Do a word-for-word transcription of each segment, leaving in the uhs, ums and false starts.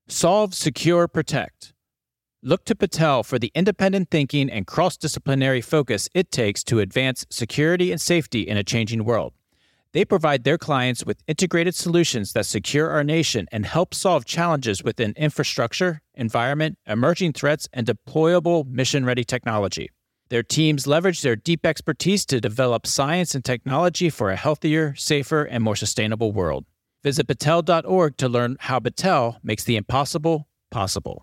Solve, secure, protect. Look to Patel for the independent thinking and cross-disciplinary focus it takes to advance security and safety in a changing world. They provide their clients with integrated solutions that secure our nation and help solve challenges within infrastructure, environment, emerging threats, and deployable mission-ready technology. Their teams leverage their deep expertise to develop science and technology for a healthier, safer, and more sustainable world. Visit Battelle dot org to learn how Battelle makes the impossible possible.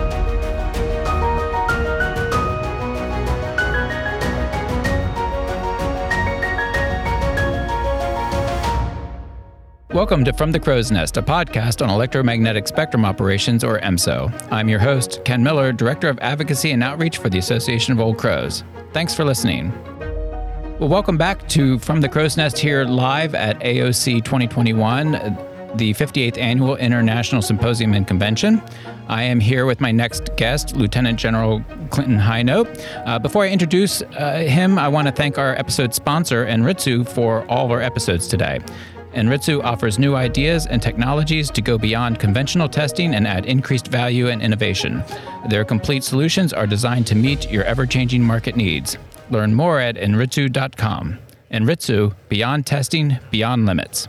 Welcome to From the Crow's Nest, a podcast on electromagnetic spectrum operations, or E M S O. I'm your host, Ken Miller, Director of Advocacy and Outreach for the Association of Old Crows. Thanks for listening. Well, welcome back to From the Crow's Nest here live at A O C twenty twenty-one, the fifty-eighth Annual International Symposium and Convention. I am here with my next guest, Lieutenant General Clinton Hinote. Uh, before I introduce uh, him, I want to thank our episode sponsor, Enritsu, for all of our episodes today. Enritsu offers new ideas and technologies to go beyond conventional testing and add increased value and innovation. Their complete solutions are designed to meet your ever-changing market needs. Learn more at enritsu dot com. Enritsu, beyond testing, beyond limits.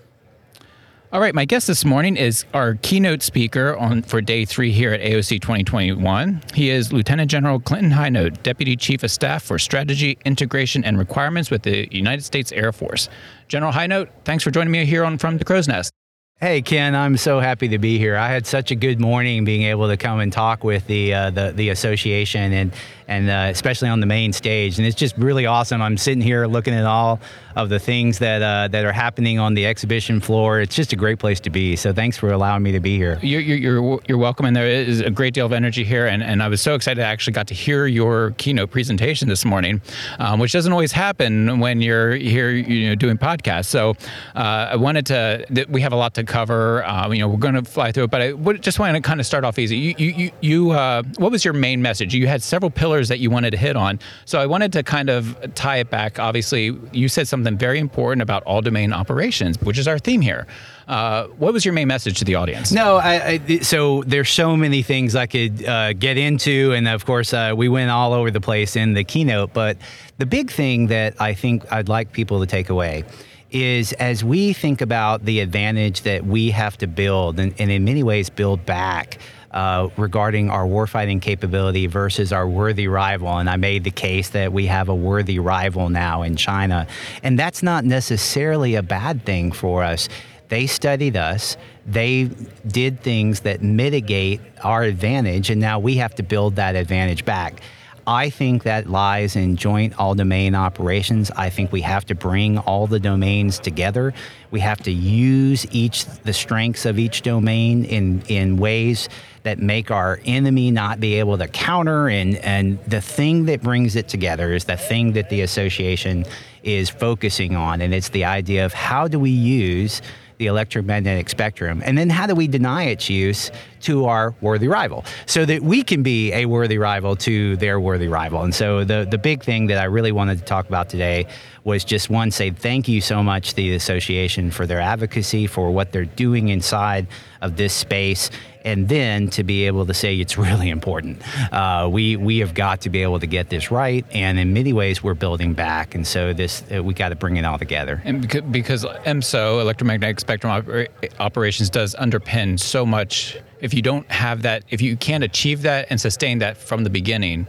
All right, my guest this morning is our keynote speaker on for day three here at A O C twenty twenty-one. He is Lieutenant General Clinton Hinote, Deputy Chief of Staff for Strategy, Integration, and Requirements with the United States Air Force. General Hinote, thanks for joining me here on From the Crow's Nest. Hey, Ken, I'm so happy to be here. I had such a good morning being able to come and talk with the uh, the, the association and and uh, especially on the main stage. And it's just really awesome. I'm sitting here looking at all of the things that uh, that are happening on the exhibition floor. It's just a great place to be. So thanks for allowing me to be here. You're you're you're, you're welcome, and there is a great deal of energy here. And, and I was so excited I actually got to hear your keynote presentation this morning, um, which doesn't always happen when you're here, you know, doing podcasts. So uh, I wanted to. Th- we have a lot to cover. Uh, you know, we're going to fly through it, but I would just want to kind of start off easy. You you you, you uh, what was your main message? You had several pillars that you wanted to hit on. So I wanted to kind of tie it back. Obviously, you said something very important about all domain operations, which is our theme here. Uh, what was your main message to the audience? No, I, I, so there's so many things I could uh, get into, and of course, uh, we went all over the place in the keynote. But the big thing that I think I'd like people to take away is as we think about the advantage that we have to build, and, and in many ways build back, Uh, regarding our warfighting capability versus our worthy rival. And I made the case that we have a worthy rival now in China. And that's not necessarily a bad thing for us. They studied us. They did things that mitigate our advantage, and now we have to build that advantage back. I think that lies in joint all-domain operations. I think we have to bring all the domains together. We have to use each the strengths of each domain in, in ways that make our enemy not be able to counter. And, and the thing that brings it together is the thing that the association is focusing on, and it's the idea of how do we use the electromagnetic spectrum, and then how do we deny its use to our worthy rival so that we can be a worthy rival to their worthy rival. And so the, the big thing that I really wanted to talk about today was just one, say thank you so much to the association for their advocacy, for what they're doing inside of this space, and then to be able to say it's really important. Uh, we we have got to be able to get this right, and in many ways we're building back, and so this uh, we got to bring it all together. And because, because E M S O, electromagnetic spectrum oper- operations, does underpin so much. If you don't have that, if you can't achieve that and sustain that from the beginning,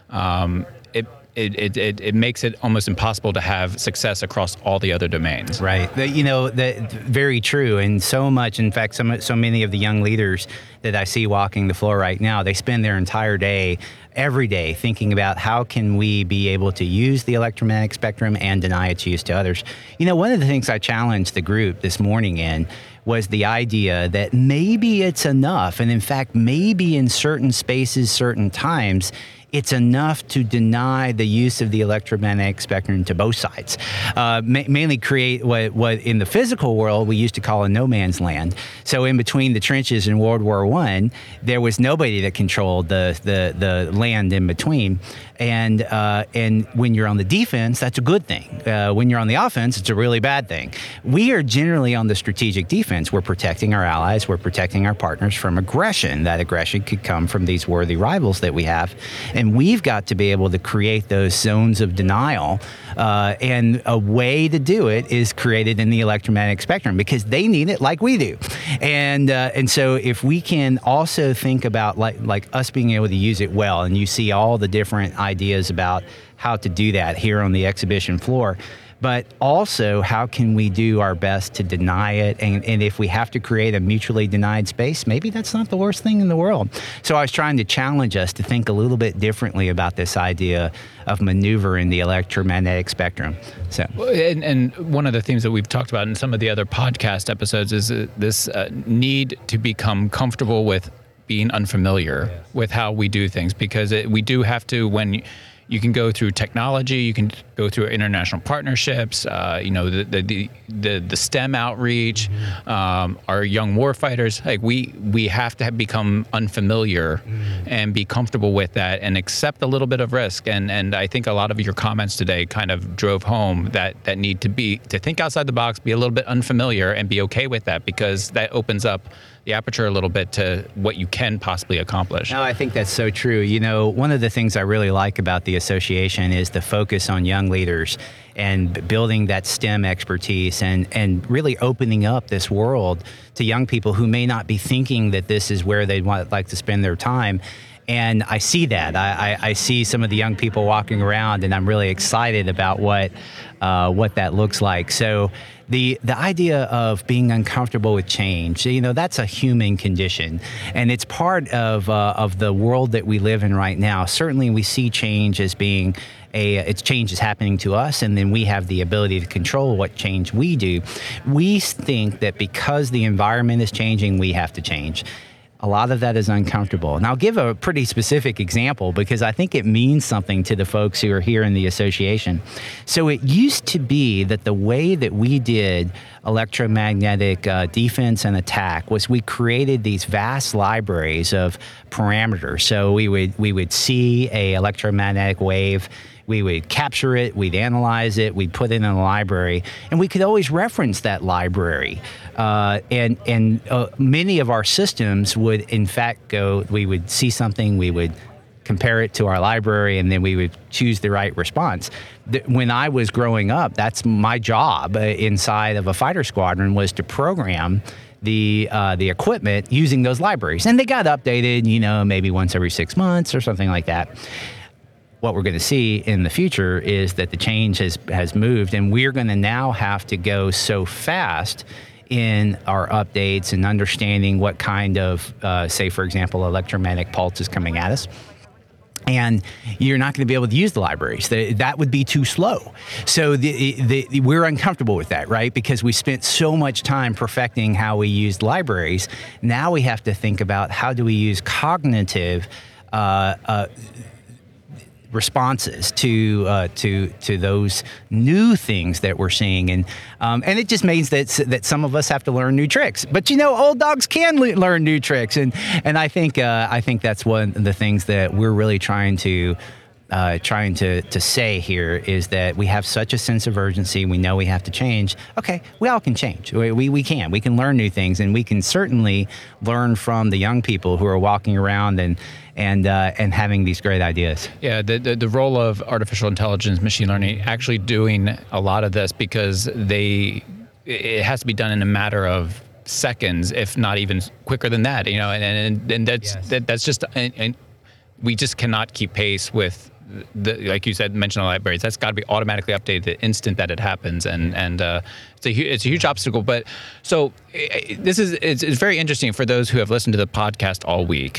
um, it It, it it it makes it almost impossible to have success across all the other domains. Right. The, you know, the, very true. And so much, in fact, so, so many of the young leaders that I see walking the floor right now, they spend their entire day, every day, thinking about how can we be able to use the electromagnetic spectrum and deny its use to others. You know, one of the things I challenged the group this morning in was the idea that maybe it's enough, and in fact, maybe in certain spaces, certain times, it's enough to deny the use of the electromagnetic spectrum to both sides. Uh, ma- mainly create what, what in the physical world we used to call a no man's land. So in between the trenches in World War One, there was nobody that controlled the the, the land in between. And uh, and when you're on the defense, that's a good thing. Uh, when you're on the offense, it's a really bad thing. We are generally on the strategic defense. We're protecting our allies. We're protecting our partners from aggression. That aggression could come from these worthy rivals that we have. And we've got to be able to create those zones of denial. Uh, and a way to do it is created in the electromagnetic spectrum because they need it like we do. And uh, and so if we can also think about like like us being able to use it well, and you see all the different ideas about how to do that here on the exhibition floor, but also how can we do our best to deny it? And, and if we have to create a mutually denied space, maybe that's not the worst thing in the world. So I was trying to challenge us to think a little bit differently about this idea of maneuver in the electromagnetic spectrum. So, and, and one of the themes that we've talked about in some of the other podcast episodes is uh, this uh, need to become comfortable with being unfamiliar yes. with how we do things, because it, we do have to, when you, you can go through technology, you can go through international partnerships, uh, you know, the, the the the STEM outreach, mm-hmm. um, our young warfighters. Like we we have to have become unfamiliar mm-hmm. and be comfortable with that and accept a little bit of risk. And and I think a lot of your comments today kind of drove home that that need to be to think outside the box, be a little bit unfamiliar, and be okay with that, because that opens up the aperture a little bit to what you can possibly accomplish. No, I think that's so true. You know, one of the things I really like about the association is the focus on young leaders and building that STEM expertise and, and really opening up this world to young people who may not be thinking that this is where they'd want, like to spend their time. And I see that. I, I, I see some of the young people walking around, and I'm really excited about what uh, what that looks like. So the the idea of being uncomfortable with change, you know, that's a human condition, and it's part of uh, of the world that we live in right now. Certainly, we see change as being a it's change is happening to us, and then we have the ability to control what change we do. We think that because the environment is changing, we have to change. A lot of that is uncomfortable. And I'll give a pretty specific example because I think it means something to the folks who are here in the association. So it used to be that the way that we did electromagnetic uh, defense and attack was we created these vast libraries of parameters. So we would we would see a electromagnetic wave, we would capture it, we'd analyze it, we'd put it in a library, and we could always reference that library. Uh, and and uh, many of our systems would, in fact, go, we would see something, we would compare it to our library, and then we would choose the right response. When I was growing up, that's my job uh, inside of a fighter squadron, was to program the uh, the equipment using those libraries. And they got updated, you know, maybe once every six months or something like that. What we're going to see in the future is that the change has, has moved, and we're going to now have to go so fast in our updates and understanding what kind of, uh, say, for example, electromagnetic pulse is coming at us. And you're not going to be able to use the libraries. That would be too slow. So the, the, we're uncomfortable with that, right? Because we spent so much time perfecting how we used libraries. Now we have to think about how do we use cognitive uh, uh, responses to uh, to to those new things that we're seeing, and um, and it just means that that some of us have to learn new tricks. But you know, old dogs can le- learn new tricks, and and I think uh, I think that's one of the things that we're really trying to. Uh, trying to, to say here is that we have such a sense of urgency. We know we have to change. Okay, we all can change. We, we we can. We can learn new things, and we can certainly learn from the young people who are walking around and and uh, and having these great ideas. Yeah, the, the the role of artificial intelligence, machine learning, actually doing a lot of this, because they it has to be done in a matter of seconds, if not even quicker than that. You know, and and, and that's yes. that, that's just and, and we just cannot keep pace with. The, like you said, mention the libraries. That's got to be automatically updated the instant that it happens, and and uh, it's a hu- it's a huge obstacle. But so it, this is it's, it's very interesting for those who have listened to the podcast all week.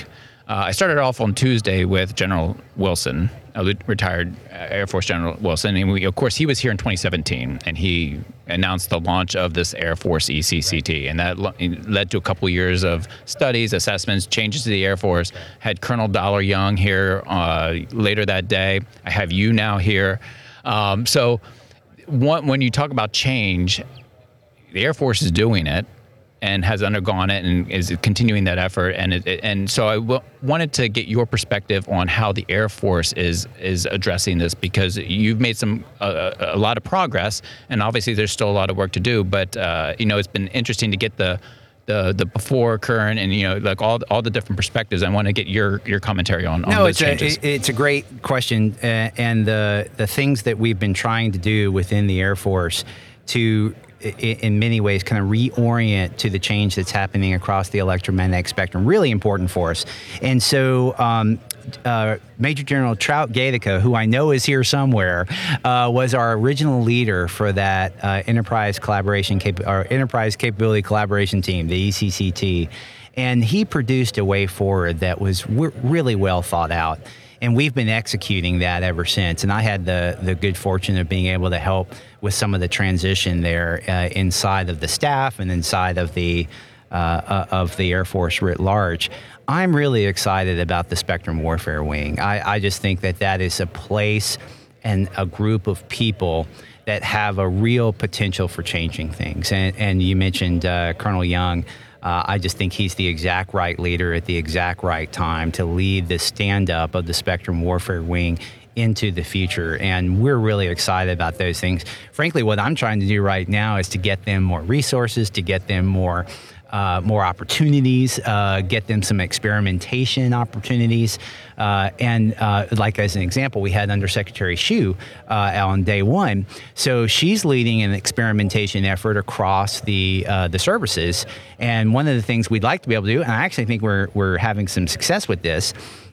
Uh, I started off on Tuesday with General Wilson, a retired Air Force General Wilson. And we, of course, he was here in twenty seventeen, and he announced the launch of this Air Force E C C T. And that led to a couple years of studies, assessments, changes to the Air Force. Had Colonel Dollar Young here uh, later that day. I have you now here. Um, so one, when you talk about change, the Air Force is doing it and has undergone it and is continuing that effort. And it, and so I w- wanted to get your perspective on how the Air Force is is addressing this, because you've made some uh, a lot of progress, and obviously there's still a lot of work to do. But uh, you know, it's been interesting to get the the the before, current, and you know, like all all the different perspectives. I want to get your your commentary on, on no, those it's changes. A, it's a great question, uh, and the the things that we've been trying to do within the Air Force to, in many ways, kind of reorient to the change that's happening across the electromagnetic spectrum, really important for us. And so um, uh, Major General Trout Gatica, who I know is here somewhere, uh, was our original leader for that uh, enterprise collaboration, cap- our enterprise capability collaboration team, the E C C T. And he produced a way forward that was w- really well thought out. And we've been executing that ever since. And I had the the good fortune of being able to help with some of the transition there uh, inside of the staff and inside of the uh, uh, of the Air Force writ large. I'm really excited about the Spectrum Warfare Wing. I, I just think that that is a place and a group of people that have a real potential for changing things. And, and you mentioned uh, Colonel Young. Uh, I just think he's the exact right leader at the exact right time to lead the stand-up of the Spectrum Warfare Wing into the future. And we're really excited about those things. Frankly, what I'm trying to do right now is to get them more resources, to get them more uh, more opportunities, uh, get them some experimentation opportunities. Uh, and uh, like as an example, we had Undersecretary Hsu uh, on day one. So she's leading an experimentation effort across the uh, the services. And one of the things we'd like to be able to do, and I actually think we're we're having some success with this,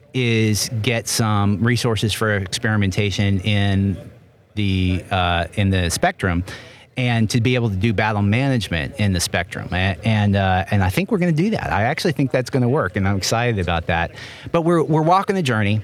is get some resources for experimentation in the uh, in the spectrum, and to be able to do battle management in the spectrum. And and, uh, and I think we're going to do that. I actually think that's going to work, and I'm excited about that. But we're we're walking the journey.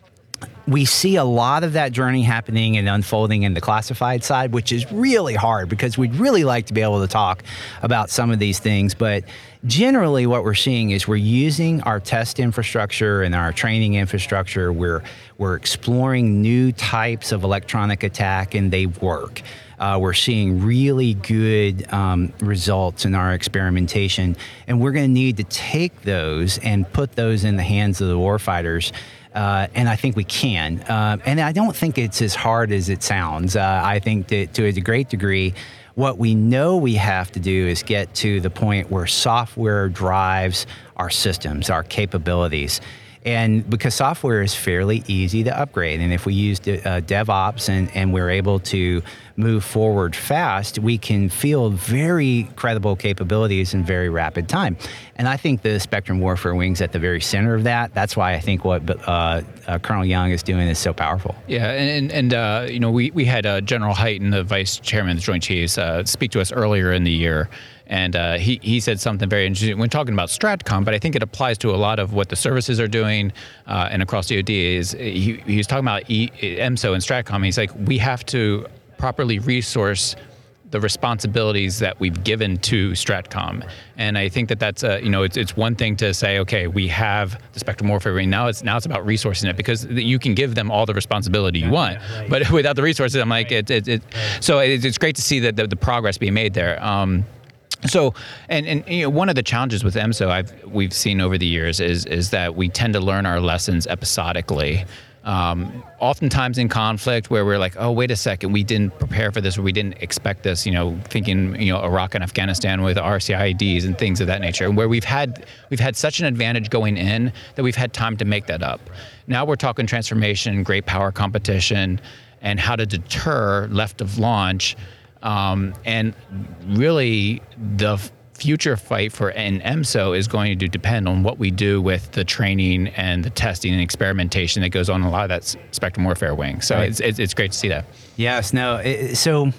We see a lot of that journey happening and unfolding in the classified side, which is really hard because we'd really like to be able to talk about some of these things. But generally what we're seeing is we're using our test infrastructure and our training infrastructure. We're, we're exploring new types of electronic attack, and they work. Uh, we're seeing really good um, results in our experimentation, and we're going to need to take those and put those in the hands of the warfighters. Uh, and I think we can. Uh, and I don't think it's as hard as it sounds. Uh, I think that to a great degree, what we know we have to do is get to the point where software drives our systems, our capabilities. And because software is fairly easy to upgrade, and if we use uh, DevOps and, and we're able to move forward fast, we can field very credible capabilities in very rapid time. And I think the Spectrum Warfare Wing's at the very center of that. That's why I think what uh, uh, Colonel Young is doing is so powerful. Yeah, and and uh, you know, we we had uh, General Hyten, the Vice Chairman of the Joint Chiefs, uh, speak to us earlier in the year. And uh, he, he said something very interesting when talking about STRATCOM, but I think it applies to a lot of what the services are doing uh, and across D O D. Is he, he was talking about e, EMSO and STRATCOM. He's like, we have to properly resource the responsibilities that we've given to STRATCOM. And I think that that's, a, you know, it's it's one thing to say, okay, we have the Spectrum Warfare Wing. Now it's now it's about resourcing it, because you can give them all the responsibility you want, yeah, right. But without the resources, I'm like, right. it, it, it, right. So it, it's great to see that the, the progress being made there. Um, So, and, and you know, one of the challenges with EMSO I've we've seen over the years is is that we tend to learn our lessons episodically. Um, oftentimes in conflict, where we're like, oh, wait a second, we didn't prepare for this, or we didn't expect this. You know, thinking, you know, Iraq and Afghanistan with R C I Ds and things of that nature, where we've had we've had such an advantage going in that we've had time to make that up. Now we're talking transformation, great power competition, and how to deter left of launch. Um, and really, the future fight for an EMSO is going to depend on what we do with the training and the testing and experimentation that goes on in a lot of that Spectrum Warfare Wing. So right. it's, it's it's great to see that. Yes. No. It, so,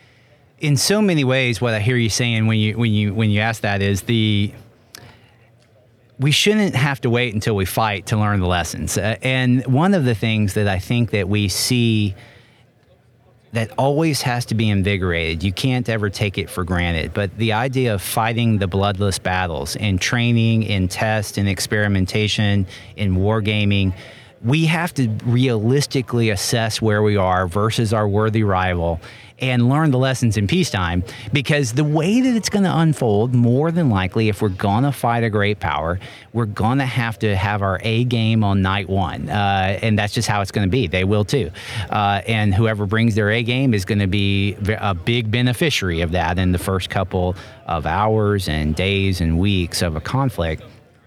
in so many ways, what I hear you saying when you when you when you ask that is the we shouldn't have to wait until we fight to learn the lessons. Uh, and one of the things that I think that we see that always has to be invigorated, you can't ever take it for granted, but the idea of fighting the bloodless battles in training, in test, in experimentation, in wargaming, we have to realistically assess where we are versus our worthy rival and learn the lessons in peacetime, because the way that it's going to unfold, more than likely, if we're going to fight a great power, we're going to have to have our A game on night one. Uh, and that's just how it's going to be. They will too. Uh, and whoever brings their A game is going to be a big beneficiary of that in the first couple of hours and days and weeks of a conflict.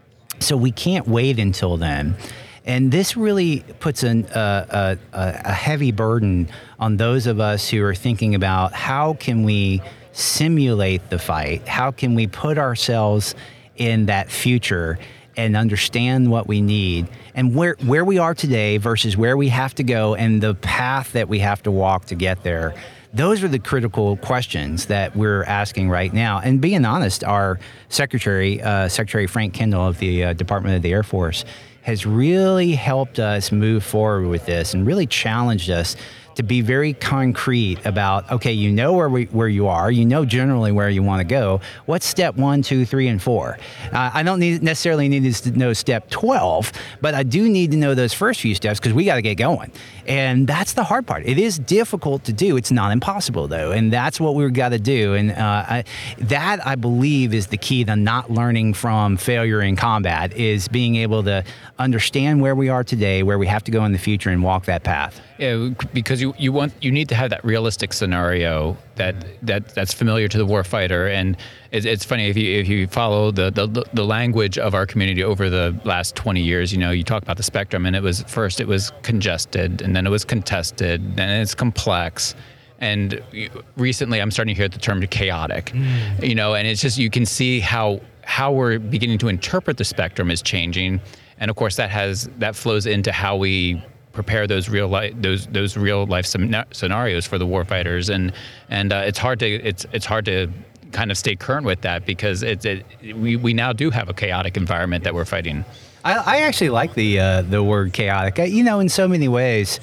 So we can't wait until then. And this really puts an, uh, a, a heavy burden on those of us who are thinking about how can we simulate the fight? How can we put ourselves in that future and understand what we need and where, where we are today versus where we have to go and the path that we have to walk to get there? Those are the critical questions that we're asking right now. And being honest, our Secretary, uh, Secretary Frank Kendall of the uh, Department of the Air Force, has really helped us move forward with this and really challenged us to be very concrete about, okay, you know where we, where you are, you know generally where you want to go. What's step one, two, three, and four? Uh, I don't need, necessarily need to know step twelve, but I do need to know those first few steps because we got to get going. And that's the hard part. It is difficult to do. It's not impossible, though, and that's what we've got to do. And uh, I, that, I believe, is the key to not learning from failure in combat, is being able to understand where we are today, where we have to go in the future, and walk that path. Yeah, because you, you want you need to have that realistic scenario that that that's familiar to the warfighter. And it's, it's funny, if you if you follow the, the the language of our community over the last twenty years, you know, you talk about the spectrum, and it was first it was congested, and then it was contested, and it's complex. And recently, I'm starting to hear the term chaotic. Mm. You know, and it's just, you can see how how we're beginning to interpret the spectrum is changing, and of course that has that flows into how we prepare those real life those those real life scenarios for the warfighters, and and uh, it's hard to it's it's hard to kind of stay current with that, because it's it, we we now do have a chaotic environment that we're fighting. I, I actually like the uh, the word chaotic. You know, in so many ways,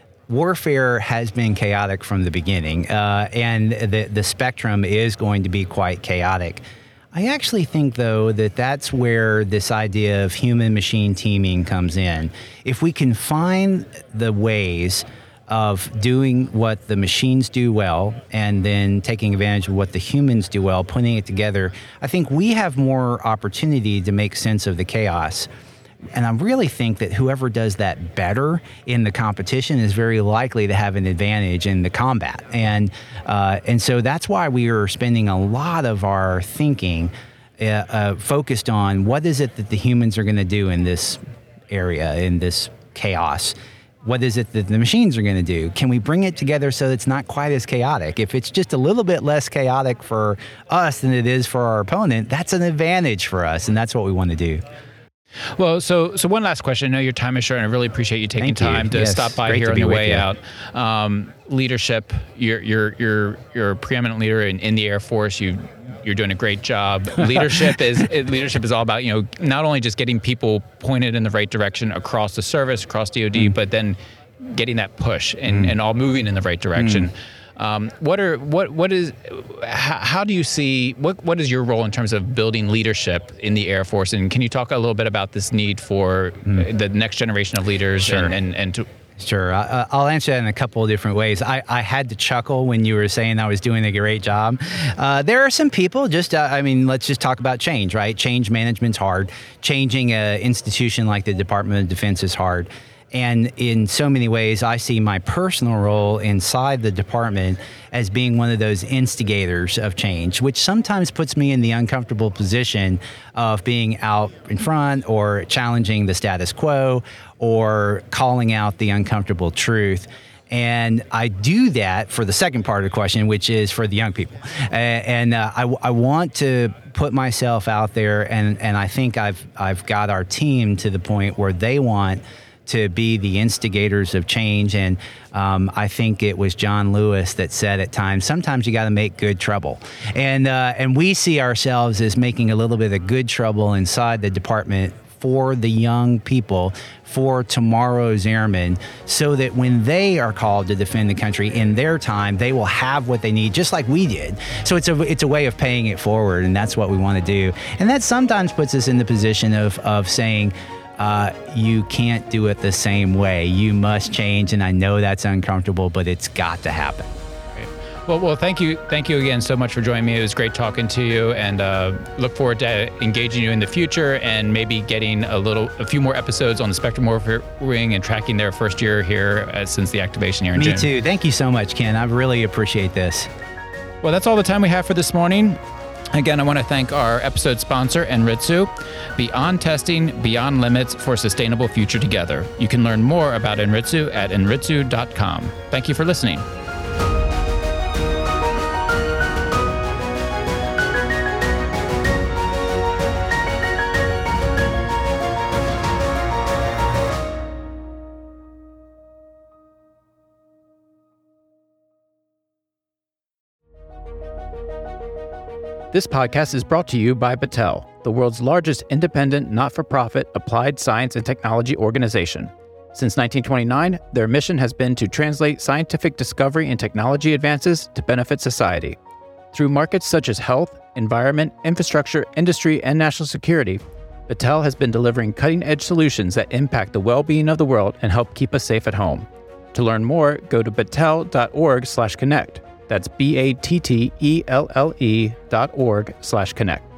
warfare has been chaotic from the beginning, uh, and the the spectrum is going to be quite chaotic. I actually think, though, that that's where this idea of human-machine teaming comes in. If we can find the ways of doing what the machines do well and then taking advantage of what the humans do well, putting it together, I think we have more opportunity to make sense of the chaos. And I really think that whoever does that better in the competition is very likely to have an advantage in the combat. And uh, and so that's why we are spending a lot of our thinking uh, uh, focused on what is it that the humans are going to do in this area, in this chaos. What is it that the machines are going to do? Can we bring it together so it's not quite as chaotic? If it's just a little bit less chaotic for us than it is for our opponent, that's an advantage for us, and that's what we want to do. Well, so so one last question. I know your time is short, and I really appreciate you taking Thank you. time to Yes, stop by great here to on be your with way you. out. Um, leadership, you're you're you're you're a preeminent leader in, in the Air Force. You you're doing a great job. Leadership is it, leadership is all about, you know, not only just getting people pointed in the right direction across the service, across D O D, mm. but then getting that push and, mm. and all moving in the right direction. Mm. Um, what are what what is how, how do you see what what is your role in terms of building leadership in the Air Force, and can you talk a little bit about this need for mm. the next generation of leaders? Sure. and and, and to Sure. I, I'll answer that in a couple of different ways. I, I had to chuckle when you were saying I was doing a great job. Uh, there are some people just, uh, I mean, let's just talk about change, right? Change management's hard. Changing an institution like the Department of Defense is hard. And in so many ways, I see my personal role inside the department as being one of those instigators of change, which sometimes puts me in the uncomfortable position of being out in front or challenging the status quo or calling out the uncomfortable truth. And I do that for the second part of the question, which is for the young people. Uh, and uh, I, I want to put myself out there, and, and I think I've I've got our team to the point where they want to be the instigators of change. And um, I think it was John Lewis that said at times, sometimes you got to make good trouble. And uh, and we see ourselves as making a little bit of good trouble inside the department for the young people, for tomorrow's airmen, so that when they are called to defend the country in their time, they will have what they need, just like we did. So it's a it's a way of paying it forward, and that's what we want to do. And that sometimes puts us in the position of of saying, uh, you can't do it the same way. You must change, and I know that's uncomfortable, but it's got to happen. Well, well, thank you, thank you again so much for joining me. It was great talking to you, and uh, look forward to engaging you in the future, and maybe getting a little, a few more episodes on the Spectrum Warfare Wing and tracking their first year here uh, since the activation here in Me June. Me too. Thank you so much, Ken. I really appreciate this. Well, that's all the time we have for this morning. Again, I want to thank our episode sponsor, Enritsu. Beyond testing, beyond limits for a sustainable future together. You can learn more about Enritsu at enritsu dot com. Thank you for listening. This podcast is brought to you by Battelle, the world's largest independent, not-for-profit applied science and technology organization. Since nineteen twenty-nine, their mission has been to translate scientific discovery and technology advances to benefit society. Through markets such as health, environment, infrastructure, industry, and national security, Battelle has been delivering cutting-edge solutions that impact the well-being of the world and help keep us safe at home. To learn more, go to battelle dot org slash connect. That's B A T T E L L E dot org slash connect.